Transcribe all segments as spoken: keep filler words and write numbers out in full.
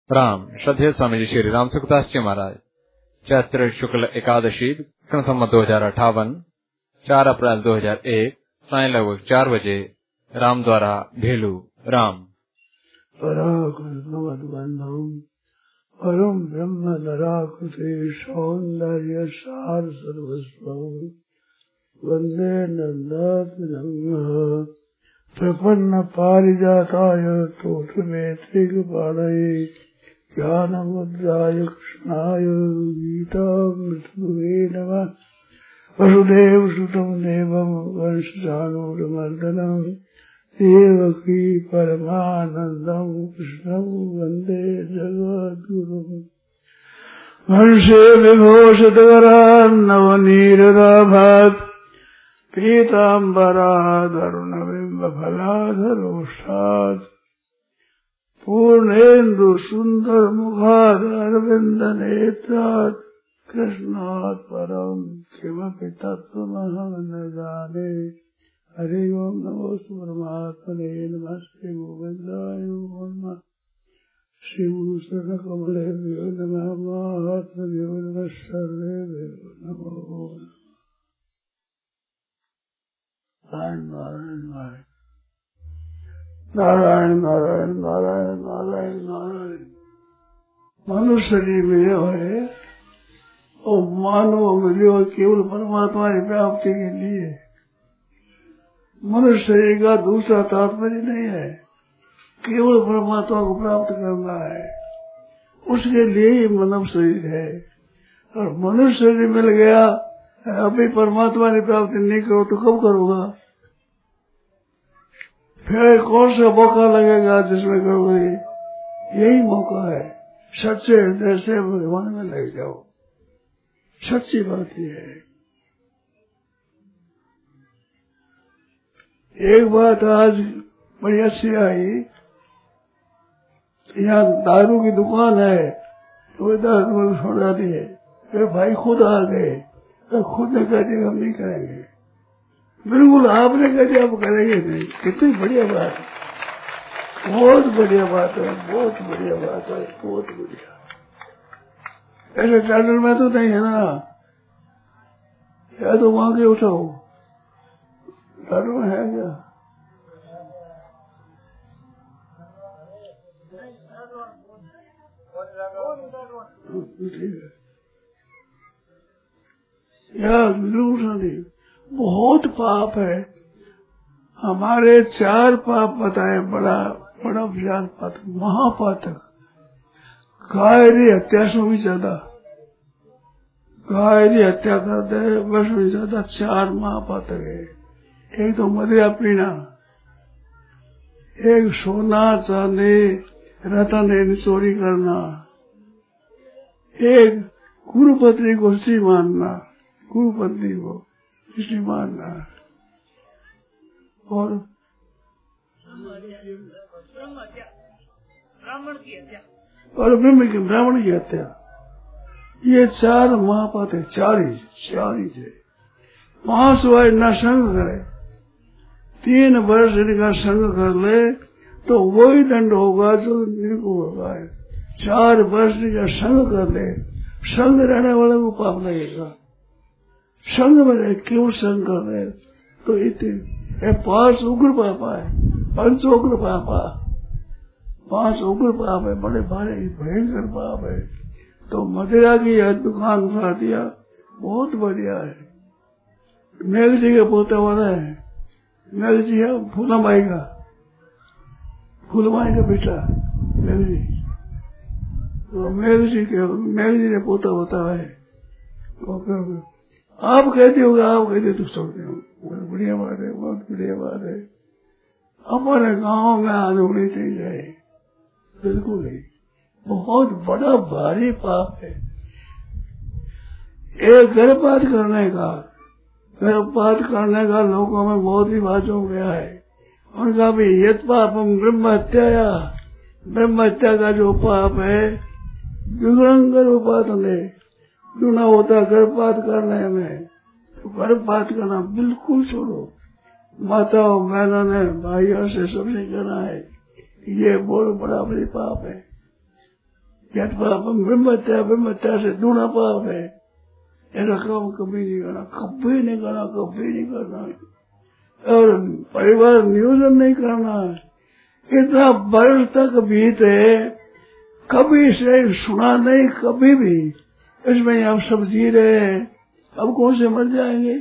राम। श्रद्धेय स्वामी जी श्री राम सुखदास जी महाराज। चैत्र शुक्ल एकादशी सन संवत दो हजार अठावन, चार अप्रैल दो हजार एक, साय लगभग चार बजे, राम द्वारा भेलू। राम। परम ब्रह्म नराकुते सौंदर्य सार सर्वस्व वंदे नंदात्मजं प्रपन्न पारिजाताय तोत्रवेत्रिकपाणये ज्ञानमुद्राय कृष्णाय गीतामृतये नमः। वसुदेवसुतं देवं वंशचाणूरमर्दनं देवकी परमानन्दं कृष्णं वन्दे जगद्गुरुम्। हंसे विभूषितकरान्नवनीरदाभात् पीताम्बराधरुणबिम्बफलाधरोष्ठात् पूर्णेन्दु सुन्दरमुखादरविन्दनेत्रात् कृष्णात् परं किमपि तत्त्वमहं न जाने। हरि ओम नमोस्तु परमात्मने नमः। श्री गोविन्दाय नमः। श्री गुरु शरण कमलेभ्यो नमः। महात्मभ्यो नमः। सर्वेभ्यो नमो नारायण नारायण नारायण नारायण नारायण नारायण नारायण। मनुष्य शरीर में है और मानव मिले केवल परमात्मा की प्राप्ति के लिए। मनुष्य शरीर का दूसरा तात्पर्य नहीं है, केवल परमात्मा को प्राप्त करना है, उसके लिए ही मानव शरीर है। और मनुष्य शरीर मिल गया, अभी परमात्मा की प्राप्ति नहीं करो तो कब करोगा? फिर कौन सा मौका लगेगा जिसमें करोगे? यही मौका है, सच्चे हृदय से भगवान में लग जाओ। सच्ची बात यह है। एक बात आज बड़ी अच्छी आई, यहाँ दारू की दुकान है तो दारू छोड़ा दी है। फिर भाई खुद आ गए, तो खुद ने कह दिया हम नहीं करेंगे। बिल्कुल आपने कह दिया आप करेंगे नहीं। कितनी बढ़िया बात है, बहुत बढ़िया बात है, बहुत बढ़िया बात है, बहुत बढ़िया। ऐसे टेंडर में तो नहीं है ना, या तो वहां के उठाओ। टेंडर में है क्या? या जरूर नहीं, बहुत पाप है। हमारे चार पाप बताए, बड़ा बड़ा विशाल पातक, महापातक। गायरी हत्या से भी ज्यादा, गायरी हत्या करते बस भी ज्यादा चार महापातक है। एक तो मदिरा पीना, एक सोना चांदी रतन चोरी करना, एक गुरुपत्नी को स्त्री मानना, गुरुपत्नी को स्त्री मानना, और और ब्रह्म की ब्राह्मण की हत्या। ये चार महापात है, चार ही चार ही है। पांच वाय न संग करे, तीन वर्ष इनका संग कर ले तो वही दंड होगा जो इनको होगा। चार वर्ष का संग कर ले, संग रहने वाले को पाप लगेगा। संग में क्यों संग कर रहे तो इतने पांच उग्र पापा है, पंच उग्र पापा, पांच उग्र पाप है, बड़े भारी भयंकर पाप है। तो मदिरा की यह दुकान उठा दिया, बहुत बढ़िया है। मेघ जी का पोता वाला है, मेघ जी है फूलामाई का, फूलमाई का बेटा मेघ जी। तो मेघ जी के मेघ जी ने पोता होता है। आप कहते होगे, आप कहते तो छोड़ते हो, बढ़िया बात है, बहुत बढ़िया बात है। हमारे गांव में आने होनी चाहिए, बिल्कुल ही बहुत बड़ा भारी पाप है। एक गर्भपात करने का, गर्भपात करने का लोगों में बहुत ही बात हो गया है। उनका भी यत पापम ब्रह्म हत्या, ब्रह्म हत्या का जो पाप है विग्रह गर्भपात में गुना होता गर्भपात करने में, तो गर्भपात करना बिल्कुल छोड़ो। माताओं बहनों ने भाइयों से सबसे कहना है ये बहुत बड़ा बड़ी पाप है। यद पापम ब्रह्मत्या ब्रह्मत्या से दूना पाप है। ऐसा काम कभी नहीं करना, कभी नहीं करना, कभी नहीं करना। और परिवार नियोजन नहीं करना है। इतना वर्ष तक बीते कभी से सुना नहीं, कभी भी। इसमें आप सब जी रहे हैं, अब कौन से मर जाएंगे।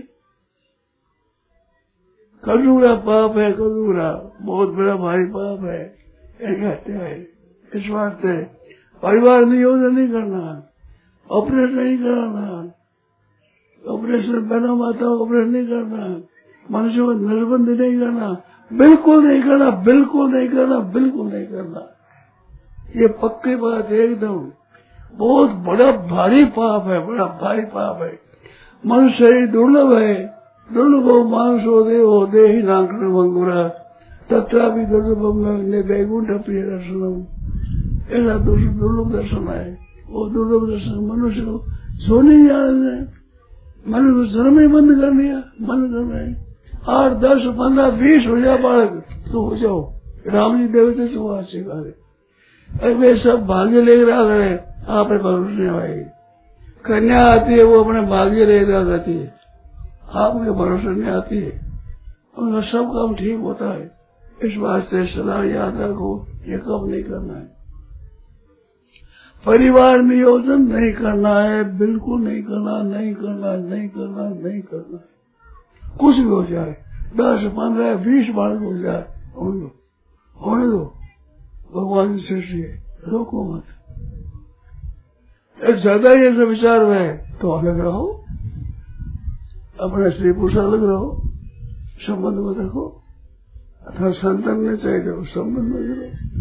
कलयुगा पाप है, कलयुगा बहुत बड़ा भारी पाप है, ये कहते हैं। इस वास्ते परिवार नियोजन नहीं करना, ऑपरेशन नहीं कराना, ऑपरेशन बना माता ऑपरेशन नहीं करना, मनुष्यों को नजरबंदी नहीं करना, बिल्कुल नहीं करना, बिल्कुल नहीं करना, बिल्कुल नहीं करना। ये पक्की बात है एकदम। बहुत बड़ा भारी पाप है, बड़ा भारी पाप है। मनुष्य शरीर दुर्लभ है, दुर्लभ मानसो देहो देहि नांकन मंगुरा तथा भी दुर्लभम ने वैकुंठ प्रिय दर्शनम। ऐसा दुर्लभ दर्शन है, वो दुर्लभ दर्शन मनुष्य को सो नहीं जाने, मनुष्य को जन्म ही बंद कर दिया। मन कर आठ दस पंद्रह बीस हो जाए बालक तो हो जाओ, राम जी देवते तो वहां से करे। वे सब भाग्य लेकर आ गए, आप भरोसे नहीं आएगी। कन्या आती है वो अपने भाग्य लेकर आ जाती है, आपके भरोसे नहीं आती है। उनका सब काम ठीक होता है। इस वास्ते सदा याद रखो, ये कब नहीं करना है। परिवार नियोजन नहीं करना है, बिल्कुल नहीं करना, नहीं करना, नहीं करना, नहीं करना। कुछ भी हो जाए, दस पंद्रह बीस बार हो जाए, होने दो, होने दो। भगवान की सृष्टि है, रोको मत। एक ज्यादा ये सब विचार में तो अलग रहो, अपने स्त्री पुरुष अलग रहो, संबंध में देखो, अथवा संतान ने चाहिए संबंध में रहो।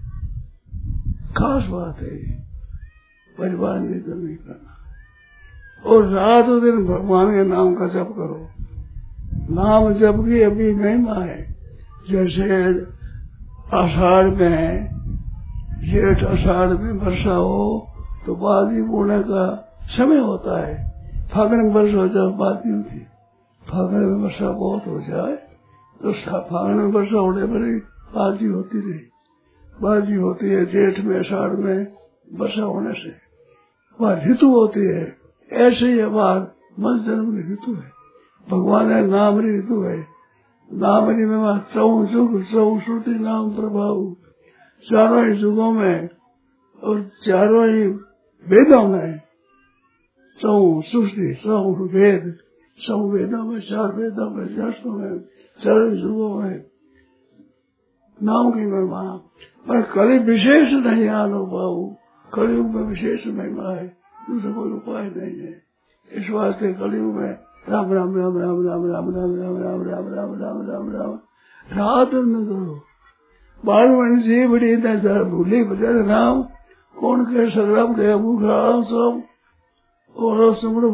खास बात है ये, परिवार नियोजन नहीं करना। और रात दिन भगवान के नाम का जप करो। नाम जप की अभी महिमा है। जैसे आषाढ़ में, जेठ आषाढ़ में वर्षा हो तो बादी बोने का समय होता है। फागुन में वर्षा हो जाए बात नहीं होती। फागुन में वर्षा बहुत हो जाए तो फागुन में वर्षा होने पर ही बाजी होती नहीं, बाजी होती है जेठ में आषाढ़ में वर्षा होने से, वह ऋतु होती है। ऐसे ही बात मन जन्म की ऋतु है। भगवान है नाम ऋतु है। नाम में वहां चौ जुग चौ श्रुति नाम प्रभाव, चारों ही युगों में और चारों ही वेदों में, चौ श्रुति चौ वेद, चौ वेदों में, चार वेदों में, शास्त्रों में, चारों युगों में नाम की महिमा। पर कली विशेष नहीं अनुभव, कलयुग में विशेष महिमा है, दूसरा कोई उपाय नहीं है। इस वास्ते कलयुग में राम राम राम राम राम राम राम राम राम राम राम राम राम राम रात न करो। बाल मन जी बड़ी भूली बजा राम कौन कहे संग्राम गया भूख सब और सुमड़ो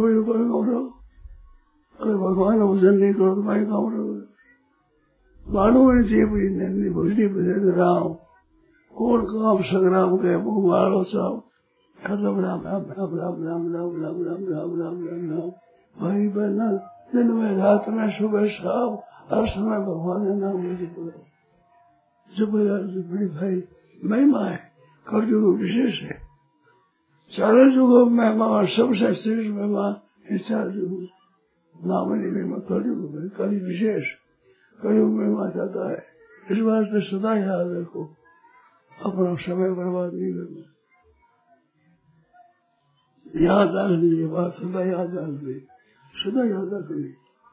अगर भगवान भोजन नहीं करो तो मैं काम बालू मन जी बड़ी भूली बजा राम कौन काम संग्राम गया भूख मारो सब राम राम राम राम राम राम राम राम राम राम राम राम राम भाई बहना दिन में रात में सुबह शाम हर समय भगवान का नाम मुझे बोलो। जब बड़ी भाई महिमा है, कलयुग विशेष है। चारों युगों में महिमा सबसे श्रेष्ठ महिमा इन चार युग नाम महिमा कलयुग में, कली विशेष कलयुग महिमा जाता है। इस वास्ते सदा याद रखो, अपना समय बर्बाद नहीं करना। याद रखनी ये बात, सदा याद रखनी, सदा याद रखनी।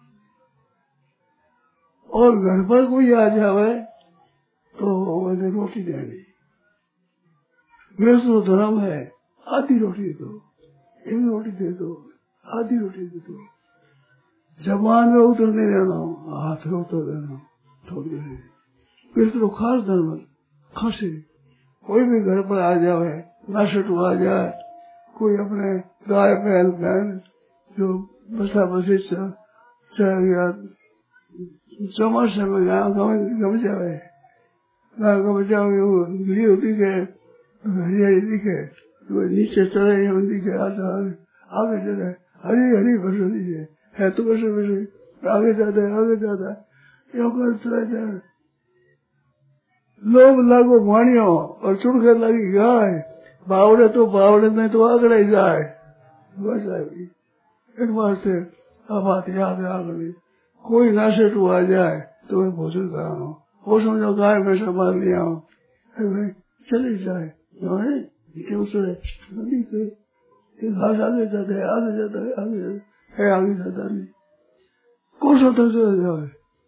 और घर पर कोई आ जावे तो वैसे रोटी देनी। गृहस्थ धर्म है, आधी रोटी दो, एक रोटी दे दो, आधी रोटी दे दो। जबान में उतर नहीं देना, हाथ में उतर देना थोड़ी देर। गृहस्थ तो खास धर्म खासी। कोई भी घर पर आ जावे, नाशट आ जाए, कोई अपने गाय बैल बहन जो बसा बसी गया चौमासे में गया गम जावे, गम जावे ली होती है हरियाली दिखे, नीचे चले दिखे, आगे चले हरी हरी बरसो दिखे है तो बरसो बरसो आगे जाता है, आगे जाता है, यो करता जाए। लोग लागो मानियो और चुड़कर लगी गाय बावड़े तो बावड़े में तो आगड़े जाए बस आई एक वास्ते अब बात याद आ गई कोई नशे टू आ जाए तो मैं भोजन कराना वो समझो गाय में संभाल लिया चले जाए जो है क्यों से नदी के घास आगे जाता है आगे जाता है आगे है आगे जाता नहीं कुछ होता चला जाए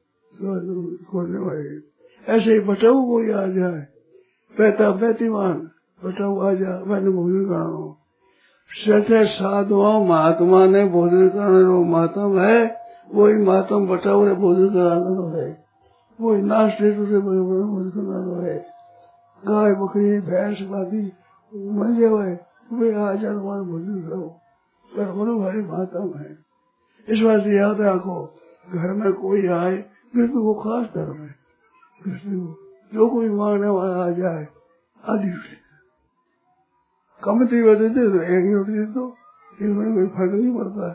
ऐसे ही बचाऊ कोई आ जाए पैता पैतीमान बचाऊ आ जाए मैंने भोजन कराना सचे साधुओं महात्मा ने भोजन कराने वो मातम है वही मातम बचाऊ ने भोजन कराना है वही नाश टेटू से भोजन कराना है गाय बकरी भैंस बाकी मजे हुए वे आ जाए तुम्हारा भोजन करो पर बोलो भाई मातम है इस बात से याद रखो घर में कोई आए कृष्ण को खास धर्म है कृष्ण को जो कोई मांगने वाला आ जाए आधी रोटी कम तीव्र देते तो एक ही रोटी तो इसमें कोई फर्क नहीं पड़ता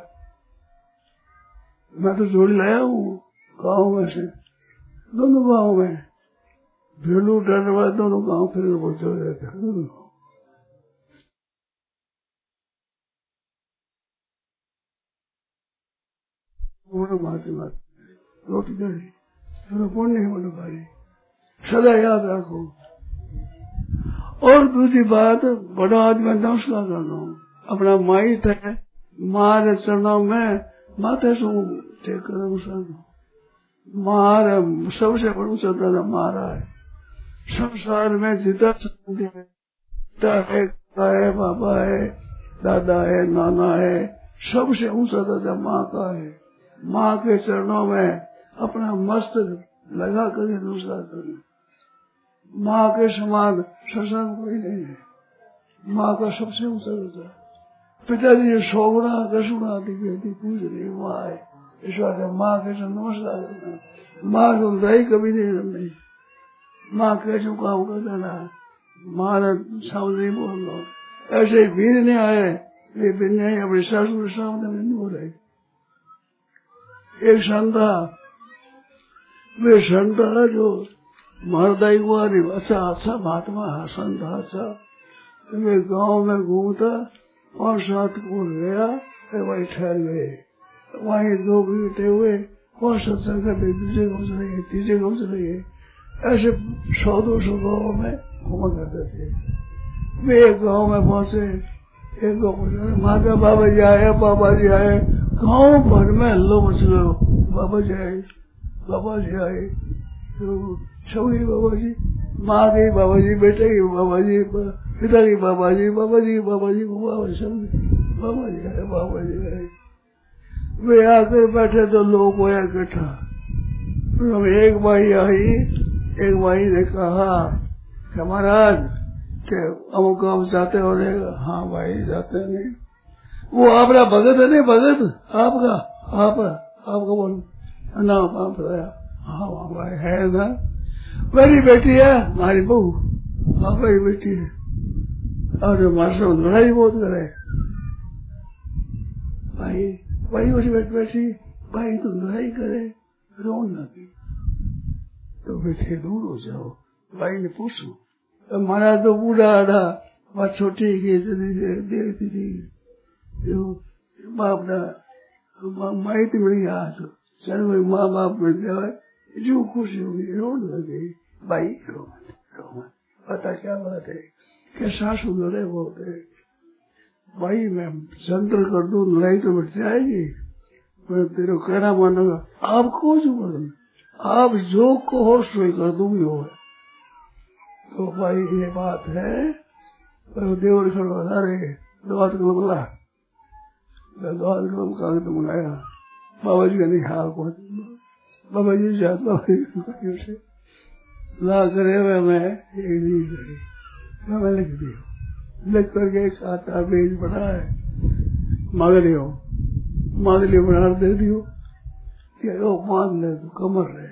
मैं तो जोड़ी लाया हूँ गाँव में से दोनों गाँव में भेलू डर दोनों गाँव फिर बहुत जोड़ रहते हैं मारती मारती रोटी चढ़ी पुण्य है बोलो भाई सदा याद रखो और दूसरी बात बड़ा आदमी नमस्कार करना अपना माई थे मारे चरणों में माथे से टेक कर नमस्कार मार सबसे बड़ा चलता था मारा है संसार में जितना है है बाबा है दादा है नाना है सबसे ऊंचा दादा माँ का है माँ के चरणों में अपना मस्तक लगा कर नमस्कार करना माँ के समान सत्संग कोई नहीं है माँ का सबसे ऊंचा होता है पिताजी सौ गुना दस गुना बेटी पूछ रही माँ है इस बात माँ के साथ नमस्कार करना माँ को दही कभी नहीं करनी माँ कैसे काम कर देना माँ ने सामने नहीं बोलना ऐसे भीड़ नहीं आए ये बिन्या अपने सासू के सामने नहीं बोल रहे एक संता वे संता जो मरदाई हुआ नहीं अच्छा अच्छा महात्मा संत अच्छा मैं गांव में घूमता और साथ को गया वही ठहर गए वहीं दो घंटे हुए और सत्संग करते दूसरे गाँव चले गए तीसरे गाँव चले गए ऐसे सौ दो सौ गाँव में घूमा करते थे वे एक गाँव में पहुंचे एक गाँव माता बाबा जी आए बाबा जी आए गाँव भर में हल्लो मच गयो बाबा जी आए बाबा जी आए तो सभी बाबा जी माँ की बाबा जी बेटे की बाबा जी पिता की बाबा जी बाबा जी बाबा जी बाबा जी सब बाबा जी आए बाबा जी आए वे आकर बैठे तो लोग हुआ इकट्ठा एक भाई आई एक भाई ने कहा कि महाराज के अमुक आप जाते हो रहे हाँ भाई जाते नहीं वो आपका भगत है नहीं भगत आपका आप आपका बोल नाम आप बताया हाँ भाई है ना मेरी बेटी है हमारी बहू हाँ मेरी बेटी है और मास्टर लड़ाई बहुत करे भाई भाई उसी बैठ बैठी भाई तो लड़ाई करे रोन लगी तो बैठे दूर हो जाओ भाई ने पूछो तो मारा तो बूढ़ा आड़ा बात छोटी की देखती थी बाप ना माई तो मिल गया तो चल कोई माँ बाप मिल जाए जो खुशी होगी रोन लगे भाई रो रो पता क्या बात है कि सासू लड़े बहुत है भाई मैं जंत्र कर दूं लड़ाई तो मिट जाएगी मैं तेरे कहना मानूंगा आप को जो करूँ आप जो कहो सो कर दूंगी हो तो भाई ये बात है पर देवर खड़वा रहे दवा तो बोला दवा कलम कागज मंगाया बाबा जी का नहीं हाँ को बाबा जी जाता से ला करे हुए मैं एक नहीं करे मैं लिख दी लिख करके एक आता पेज बना है मांग लियो मांग लियो बना दे दियो कि मान ले तो कमर रहे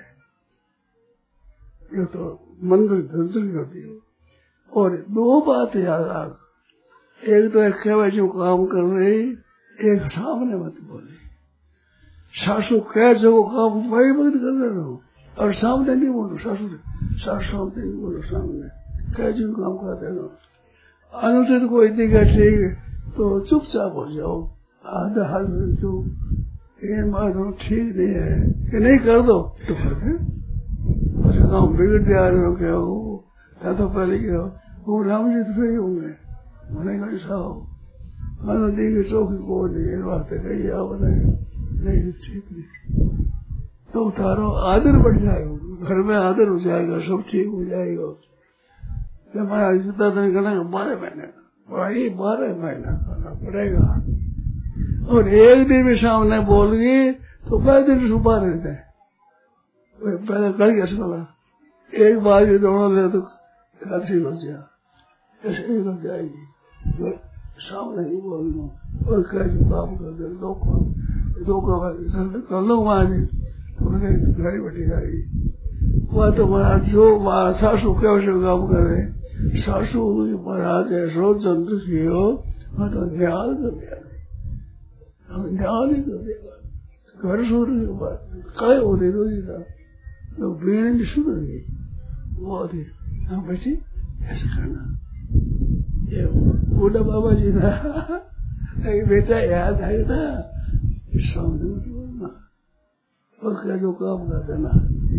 ये तो मंदिर धंधल करती हो और दो बात याद रख एक तो एक जो काम कर रही एक सामने मत बोले सासू कह जो काम वही वक्त कर रहे हो और सामने नहीं बोलो सासू सासू सामने नहीं बोलो सामने कह जो काम करते रहो अनुचित कोई दिखे ठीक तो चुपचाप हो जाओ, आधा हाथ में चुप, ये मानो ठीक नहीं है कि नहीं कर दो तो कर दे, काम बिगड़ जा रहे हो क्या हो, क्या तो पहले क्या हो, वो राम जी तो ही होंगे, मैंने कहा ऐसा हो, मैंने दी की चौकी को नहीं बात है कही आप नहीं ठीक नहीं तो उतारो, आदर बढ़ जाएगा, घर में आदर हो जाएगा, सब ठीक हो जाएगा। हमारा जितना दिन करना बारह महीने का, भाई बारह महीना करना पड़ेगा, और एक दिन भी सामने बोल गई तो बारह दिन छुपा रहते हैं, पहले कर गया वाला एक बार भी दोनों ले तो अच्छी हो जाए, ऐसे ही हो जाएगी, सामने ही बोल दो और कह जो काम कर दे, दो काम दो काम कर लो वहां जी तो घर बैठी जाएगी। वह तो महाराज जो सासू कैसे काम करे, सासू महाराज ऐसो जंतु की हो, वह तो न्याय कर दिया, न्याय नहीं कर देगा, घर सुन रही काय हो रही रोजी का तो बीन सुन रही वो थी, हाँ बेटी ऐसा करना, ये बूढ़ा बाबा जी ना बेटा याद है ना, सामने मत बोलना, उसका जो काम कर देना,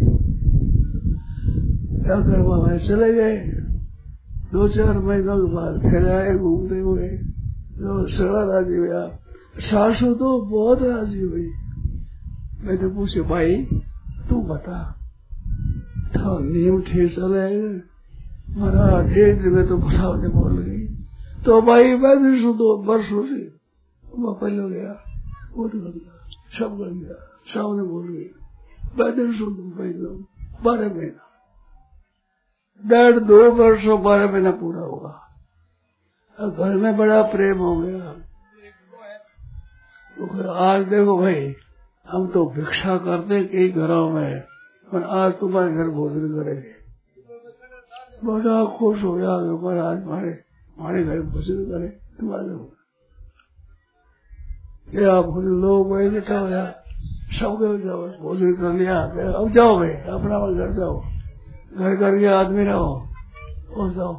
क्या करवा भाई चले गए। दो चार महीनों के बाद फिर आए घूमते हुए, जो सड़ा राजी हुआ, सासू तो बहुत राजी हुई। मैंने पूछे भाई तू बता, तो नीम ठीक चले महाराज एक दिन में तो बताओ बोल गई, तो भाई मैं दो वर्षों से वो पहले हो गया, वो तो गया सब कर गया, सामने बोल गई, बैदन सुन पहले बारह महीना, डेढ़ दो वर्षों बारह महीना पूरा होगा, और घर में बड़ा प्रेम हो गया। तो आज देखो भाई हम तो भिक्षा करते कई घरों में, पर आज तुम्हारे घर भोजन करेंगे, बड़ा खुश हो गया पर आज हमारे हमारे घर भोजन करे तुम्हारे क्या भोजन लो भाई बेटा हो यार, सब घर जाओ भोजन कर लिया, अब जाओ भाई अपना घर जाओ, घर करके आदमी रहो और जाओ,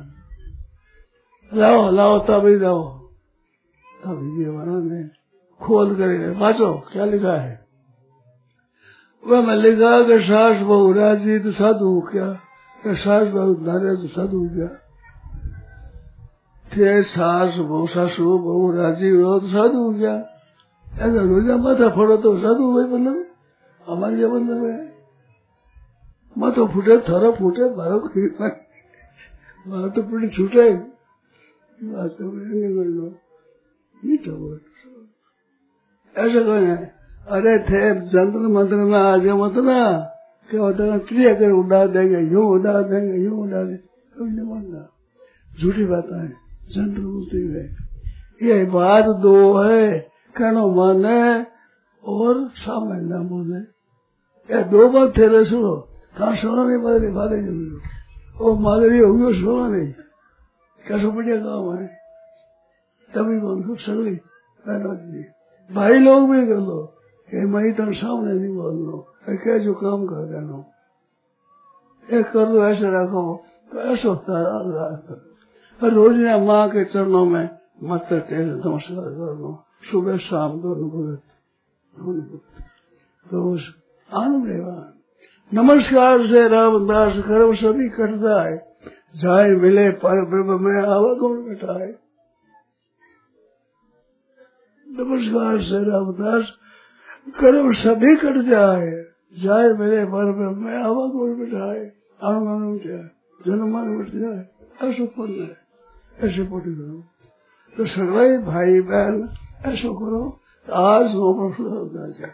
लाओ लाओ तभी जाओ, तभी ये बना ने खोल कर बाँचो क्या लिखा है, वह मैं लिखा कि सास बहु राजी तो साधु हो क्या, सास बहु नारे तो साधु हो क्या, थे सास बहु सासू बहु राजी हो तो साधु हो क्या, ऐसा रोजा माथा फोड़ो तो साधु भाई, मतलब हमारी ये मतलब है, माथा फूटे थारा फूटे मारो मारो तो पूरी छूटे, ऐसा कहें अरे थे जंत्र मंत्र में आज मत ना, क्या होता है क्रिया कर उड़ा देंगे, यूं उड़ा देंगे यूं उड़ा देंगे, कभी नहीं मानना, झूठी बात है, जंत्र बोलते हुए ये बात दो है, कहना माने और सामने न बोले, ये दो बात थे सुनो, कहा सुनो नहीं मादरी बातें नहीं, वो मादरी होगी वो सुनो नहीं, कैसे बढ़िया काम है, तभी बोलो सगली भाई लोग भी कर लो, मैं तुम सामने नहीं बोल लो, क्या जो काम कर देना एक कर दो, ऐसे रखो तो ऐसा होता है। रोज ना माँ के चरणों में मस्त नमस्कार कर लो, सुबह शाम दोनों भगत रोज आनंद। नमस्कार से रामदास कर्म सभी करता है, जाए मिले पर ब्रह्म में आवागमन बैठाए। नमस्कार से रामदास कर्म सभी कट जाए, जाए मेरे पर ब्रह्म में आवागमन बैठाए, अनुमान जाए जन्मान मिट जाए, ऐसा पढ़ है, ऐसे पढ़ी करो तो सगाई भाई बहन ऐसा करो, आज नौकर सुधर जाए।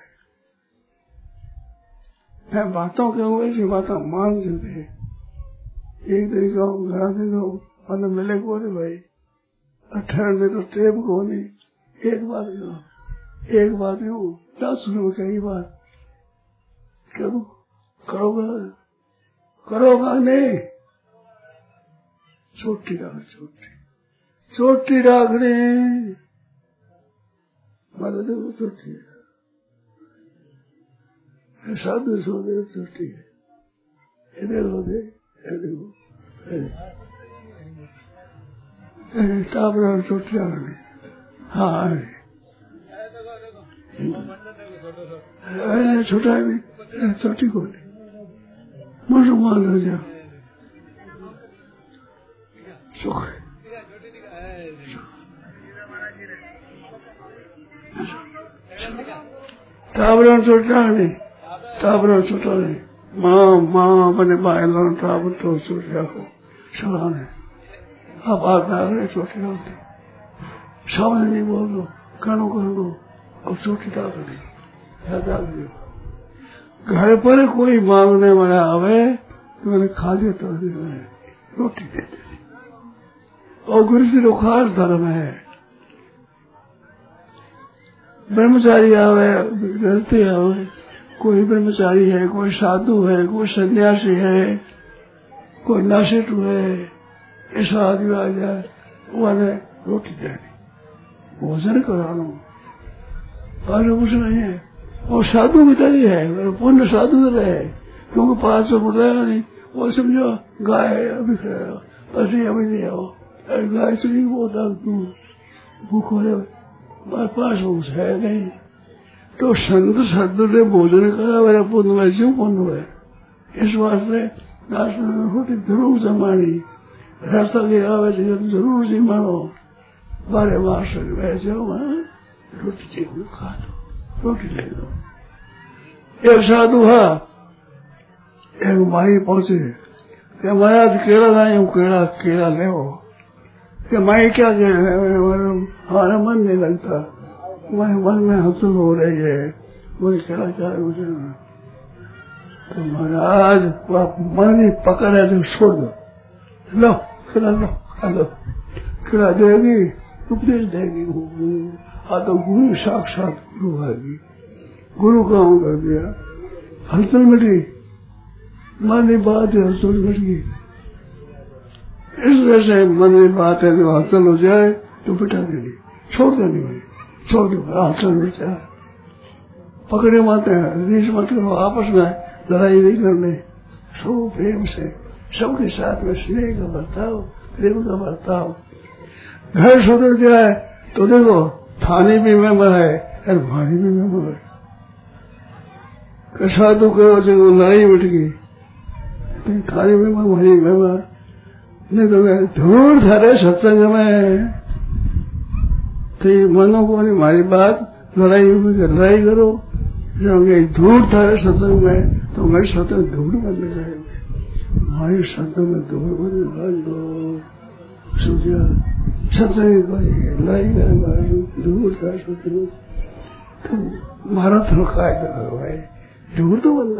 मैं बातों के हुए ऐसी बातें मान चलते एक दिन जाओ घर दिन जाओ मतलब मिले को नहीं भाई, ठहरने तो टेप को नहीं, एक बार जाओ एक बार यूँ क्या सुनो कई बार करो करोगा करोगा नहीं, छोटी राग छोटी छोटी रागड़ी मतलब वो छोटी है, साधु सोने छोटी है, इधर हो गए टापरा छोटी नहीं हाँ छोटा है छोटी को मुसलमान हो जाओ सुख टापरा छोटा नहीं टापरा छोटा नहीं माँ माँ अपने भाई लोग टापर तो छोटा को सलाम है आप आता है छोटी होती सामने नहीं बोल दो कानों कर दो अब छोटी टापर नहीं घर पर कोई मांगने वाला आवे तो मैंने खा लिया तो रोटी दे दे और गुरु जी तो खास धर्म है ब्रह्मचारी आवे गृहस्थी आवे कोई ब्रह्मचारी है कोई साधु है कोई सन्यासी है कोई नासिक है ऐसा आदमी आ जाए वाले रोटी देनी भोजन कराना आज कुछ नहीं है और साधु भी तरी है पूर्ण साधु रहे क्योंकि पास में मुड़ रहा नहीं वो समझो गाय अभी खड़ा अभी अभी नहीं आओ गाय चली वो भूख हो रहे हमारे पास कुछ है नहीं तो संत साधु ने भोजन करा मेरा पुण्य में क्यों पुण्य है इस वास्ते रोटी जरूर जमानी रास्ता के आवे जरूर जी मानो बारे मास जाओ रोटी चाहिए खा दो रोटी ले लो एक साधु है एक माई पहुंचे कि महाराज केला लाए हूँ केला केला ले कि माई क्या कह रहे हमारा मन नहीं लगता मैं मन में हंसल हो रही है मुझे केला चाहे मुझे तो महाराज आप मन नहीं पकड़े तो छोड़ दो लो खिला लो खा लो खिला देगी उपदेश देगी हाँ तो गुरु साक्षात गुरु आएगी गुरु काम कर दिया हलचल मिटी मन की बात है हलचल मिट गई इस वजह से मन की बात है जो हलचल हो जाए तो बिठा देनी छोड़ देनी भाई छोड़ दो हलचल मिट जाए पकड़े माते हैं रीस मत करो आपस में लड़ाई नहीं करने सो प्रेम से सबके साथ में स्नेह का बर्ताव प्रेम का बर्ताव घर सुधर जाए तो देखो थाने भी मेंबर है और भारी भी मेंबर है साधु करो जो लड़ाई उठ गई थाने में भारी मेंबर नहीं तो ढूंढ थारे सत्संग में तो मनो को नहीं हमारी बात लड़ाई लड़ाई करो धूड़ थारे सत्संग में तो मेरे सत्संग धूड़ बनने जाएंगे हमारे सत्संग में धूड़ बनने बन दो सूर्य सत्संग करेंगे लड़ाई करेंगे धूड़ का सत्संग महाराज तो कायदा करो भाई धूड़ तो बनना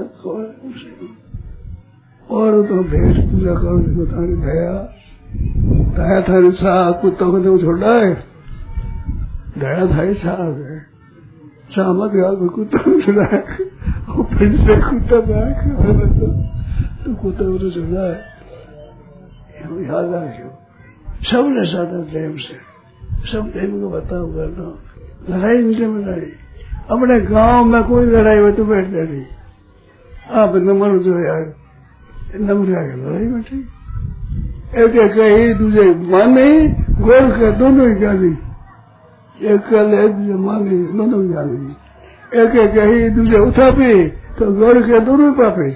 और तो भेष पूजा करो जिसको थारी दया दया थारी साह कुत्ता को तो छोड़ा है दया थारी साह है शामक याद कुत्ता छोड़ा है और फिर से कुत्ता बैठ तो कुत्ता को तो छोड़ा है याद रखो सबने साधा प्रेम से सब प्रेम को बताओ करता लड़ाई मुझे में लड़ी अपने गांव में कोई लड़ाई हो तो बैठ जाती आप नंबर जो यार नंबर आगे लड़ाई बैठी एक एक कही दूसरे मान नहीं गोल के दोनों ही जानी एक कल एक दूसरे मान नहीं दोनों ही जानी एक एक कही दूसरे उठा पे तो गोल के दोनों ही पापे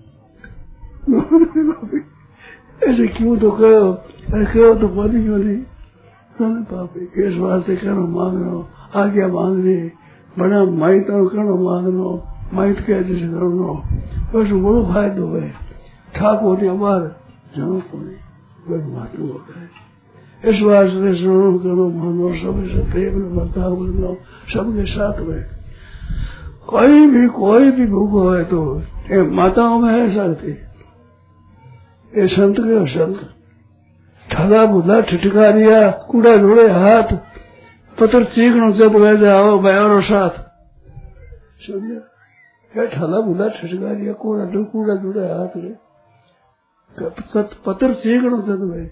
ऐसे क्यों तो कहो अरे कहो तो पानी क्यों नहीं दोनों पापे किस वास्ते करो मांग लो आज्ञा मांग ली बड़ा माइट करो मांग लो माइट के जैसे करो बस बड़ो फायदो है ठाकुर ने हमारे जानो को नहीं बस मातू हो गए इस वास्ते सुनो करो मानो सबसे प्रेम बर्ताव करो सबके साथ में कोई भी कोई भी भूखो है तो माताओं में है सकती ये संत के संत ठगा बुला ठिठकारिया कूड़ा धोड़े हाथ पत्र चीकणो जब वह जाओ बयारो साथ समझा क्या ठगा बुला ठिठकारिया कूड़ा दो कूड़ा धोड़े हाथ रे पत्र चीकणो जब वह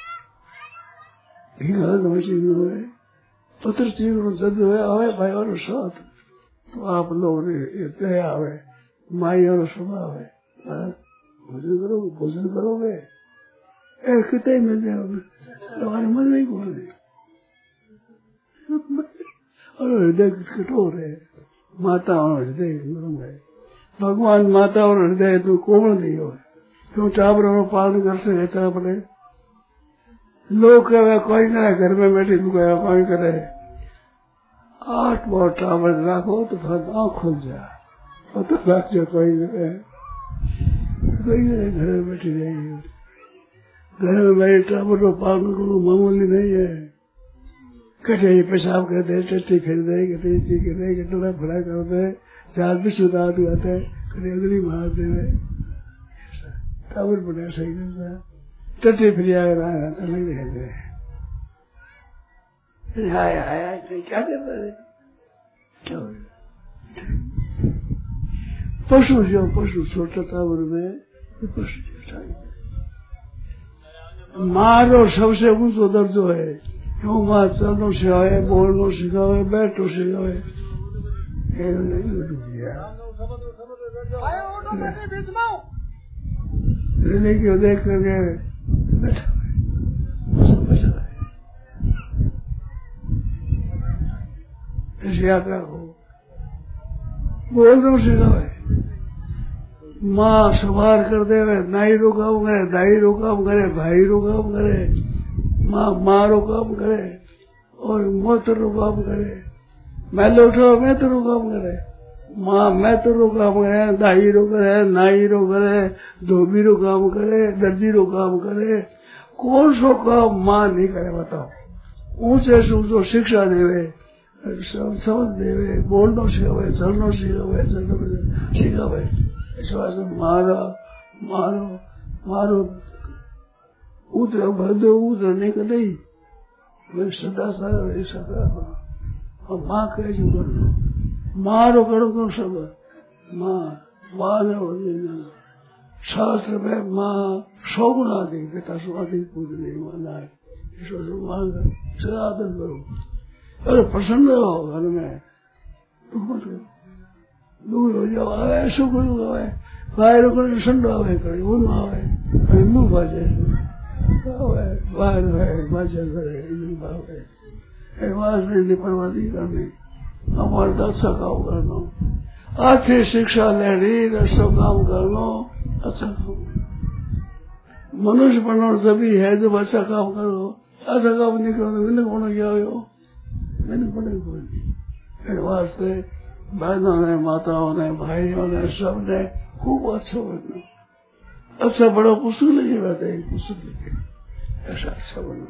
पत्र चीकणो जब वह आवे बयारो साथ तो आप लोग ने आवे माई और स्वभाव है भोजन करो भोजन करोगे कितने मिल जाए हमारे मन में कौन है। और हृदय कठोर है, माता और हृदय नरम है। भगवान माता और हृदय तो कोमल नहीं हो, क्यों टाबरों में पालन कर से रहता पड़े। लोग कहे कोई ना घर में बैठे तू कहे कोई करे, आठ बार टावर रखो तो फिर आँख खुल जाए और तो रख जो कोई करे, कोई नहीं घर में बैठी रहेगी। घर में बैठे टावर को पालन करो मामूली नहीं है। कटे पेशाब कर दे, टट्टी फिर दे, कटे ची कर दे, कटला भरा कर दे, चार भी सुधार दिखाते है, कटे अगली मार दे, टावर बना सही करता है, टट्टी फिर आया अलग रहते हैं। आया आया क्या करता है, क्या हो पशु जो पशु छोटा टावर में पशु मारो सबसे ऊंचो दर्जो है। क्यों माँ चलनो सिखावे, बोलनो सिखावे, बैठो सिखावे, लेकिन देख करके बैठा इस यात्रा को बोलनो सिखावे। माँ सवार कर दे, नाई रो काम करे, दाई रो काम करे, भाई रो काम करे, माँ माँ रो काम करे और मोत रो काम करे। मैं लौटो मैं तो रो काम करे, माँ मैं तो रो काम करे, दाई रो करे, नाई रो करे, धोबी रो काम करे, दर्जी रो काम करे। कौन सो काम माँ नहीं करे बताओ। ऊंचे से ऊंचो शिक्षा देवे, समझ देवे, बोलनो सिखावे, चलनो सिखावे, चलनो सिखावे। इस वास्ते मारा मारो मारो उतर भदो उतर नहीं कदई मैं सदा सारा सदा और माँ कहे जो कर लो मारो करो करो सब माँ माँ ने हो शास्त्र में माँ सौ गुना दी बेटा सौ अधिक पूज नहीं माना है। ईश्वर मांग सदा आदर करो, अरे प्रसन्न रहो घर में, दुख मत करो, दुख हो जाओ आवे सुख हो आवे बाहर को ठंडो आवे करे वो ना आवे कहीं मुंह बाजे आवे बाहर है बाजे करे इन बावे ए वास्ते नहीं परवादी करनी हमारा अच्छा काम करना, अच्छी शिक्षा लेनी, अच्छा काम करना, अच्छा काम। मनुष्य बनना जभी है जब अच्छा काम करो, अच्छा काम नहीं करो मैंने बना गया हो मैंने बने कोई नहीं। वास्ते बहनों ने माताओं ने भाइयों ने सब ने खूब अच्छा बनना, अच्छा बड़ा पुस्तक लिखे रहते हैं, पुस्तक लिखे ऐसा अच्छा बनो,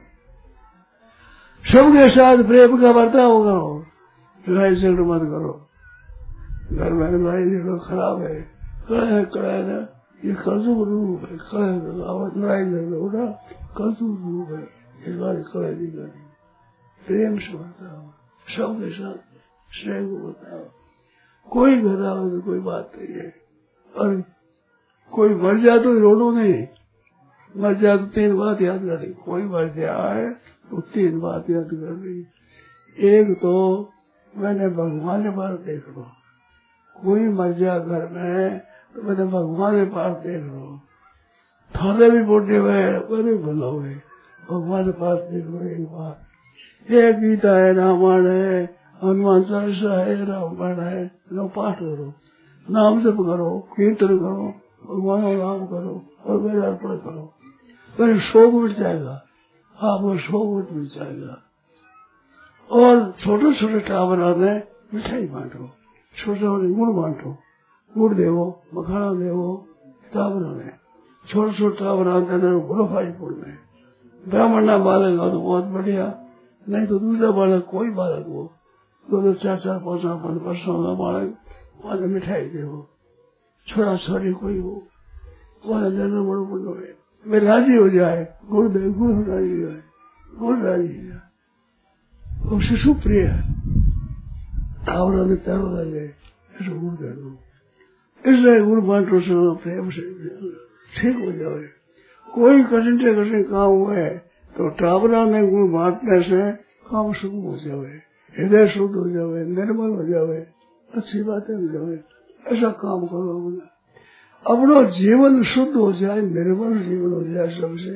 सबके साथ प्रेम का बर्ताव करो, लड़ाई झगड़ मत करो। घर में लड़ाई झगड़ खराब है, कड़े है कड़े है ये कर्जों रूप है, कड़े लड़ाई झगड़ उठा कर्जों रूप है, इस बार कड़े नहीं करनी, प्रेम से बर्ताव, सबके साथ स्नेह को बताओ। कोई घर आवे तो कोई बात नहीं है, और कोई मर जाए तो रोनो नहीं, मर जाए तो तीन बात याद करनी, कोई मर जाए तो तीन बात याद करनी। एक तो मैंने भगवान के पास देख लो, कोई मर जाए घर में तो मैंने भगवान के पास देख लो, थाने भी बोलते हुए बड़े भला हुए भगवान के पास देख लो। एक बार ये गीता है, रामायण है, हनुमान चालीसा है, रामायण है, लो पाठ करो, नाम जप करो, कीर्तन करो, भगवान का नाम करो और वेद अर्पण करो, फिर शोक मिट जाएगा, आपको शोक मिट जाएगा। और छोटे छोटे टावरों में मिठाई बांटो, छोटे छोटे गुड़ बांटो, गुड़ देवो, मखाना देवो टावरों में, छोटे छोटे टावरों के अंदर गुरफाई पूर्ण है। ब्राह्मण ना बालक हो तो बहुत बढ़िया, नहीं तो दूसरा बालक कोई बालक हो, दो दो चार चार पाँच पाँच वर्षों का बालक वहां मिठाई देवो, छोड़ा छोड़ी कोई हो वहां जन्म बड़ो बड़ो है, मैं राजी हो जाए, गुड़ दे गुड़ राजी हो जाए, गुड़ राजी हो जाए, वो शिशु प्रिय है, टावरों ने पैरों लगे ऐसे गुड़ दे दो, इसलिए गुड़ बांटो से प्रेम से ठीक हो जाए। कोई कठिन से कठिन काम हुए तो टावरों ने गुड़ बांटने से काम शुरू हो जाए, हृदय शुद्ध हो जाए, निर्मल हो जाए, अच्छी बातें हो जाए, ऐसा काम करो। अपना जीवन शुद्ध हो जाए, निर्मल जीवन हो जाए, सबसे